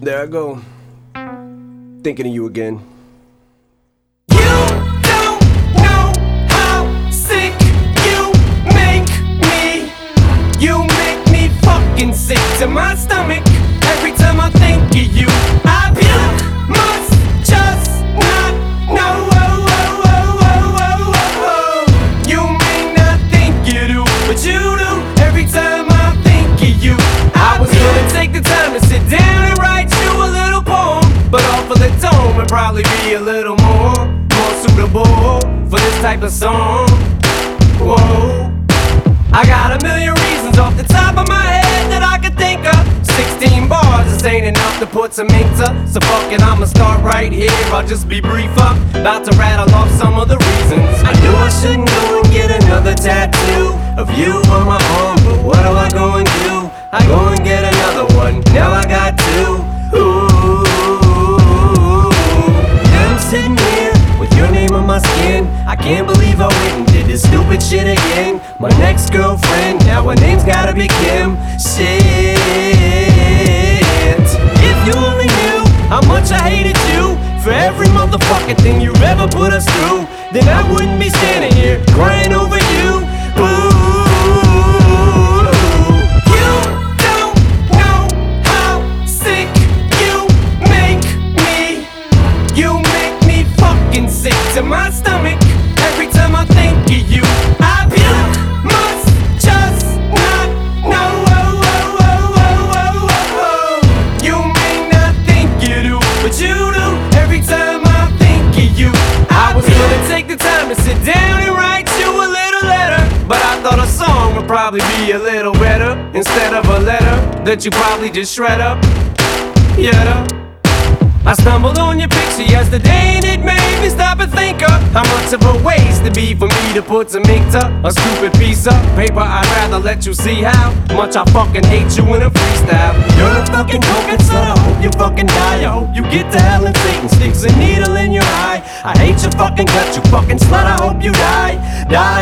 There I go, thinking of you again. You don't know how sick you make me. You make me fucking sick to my stomach. Every time I think of you, I puke. Must just not know. You may not think you do, but you do. Every time I think of you, I was gonna take the time to sit down and write you a little poem, but off of the tone would probably be a little more suitable for this type of song. Whoa, I got a million reasons off the top of my head that I could think of. 16 bars just ain't enough to put some ink to, so fuck it, I'ma start right here. I'll just be brief up, about to rattle off some of the reasons. I knew I shouldn't go and get another tattoo of you on my arm, but what do I go and do? I go and get another one, now I got two. Ooh, now I'm sitting here with your name on my skin. I can't believe I went and did this stupid shit again. My next girlfriend, now her name's gotta be Kim. Shit, if you only knew how much I hated you for every motherfucking thing you ever put us through, then I wouldn't be standing here crying over you. Ooh, you don't know how sick you make me. You make me fucking sick to my stomach. Every time I think of you, I puke. Must just not know. You may not think you do, but you do. Every time I think of you, I was gonna take the time to sit down and write you a little letter, but I thought a song would probably be a little better instead of a letter that you probably just shred up. Yeah, I stumbled on your picture yesterday and it made me stop and think of how much of a waste it'd be for me to put some ink to a stupid piece of paper. I'd rather let you see how much I fucking hate you in a freestyle. You're a fucking cokehead slut, I hope you fucking die. I hope you get to hell and Satan sticks a needle in your eye. I hate your fucking guts, you fucking slut, I hope you die. Die.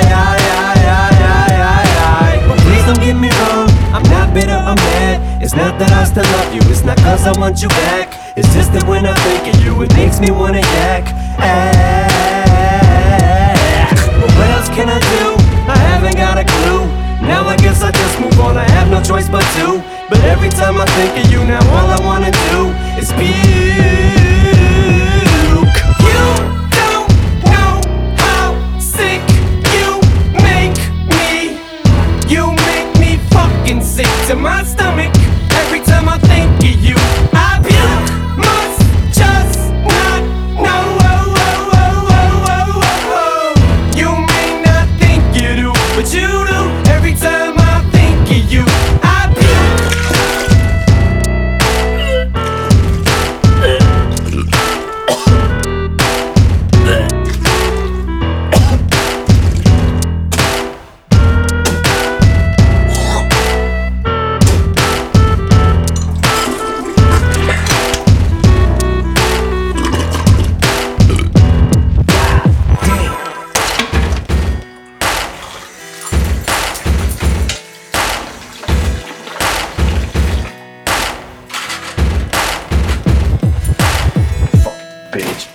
But please don't get me wrong, I'm not bitter, I'm mad. It's not that I still love you, it's not cause I want you back. It's just that when I think of you, it makes me wanna yak. But what else can I do? I haven't got a clue. Now I guess I just move on, I have no choice but to. But every time I think of you, now all I wanna do is puke. You don't know how sick you make me. You make me fucking sick to my stomach. Every time I think of you, I puke. Must just not know. You may not think you do, but you do. Every time I think of you, I Bitch.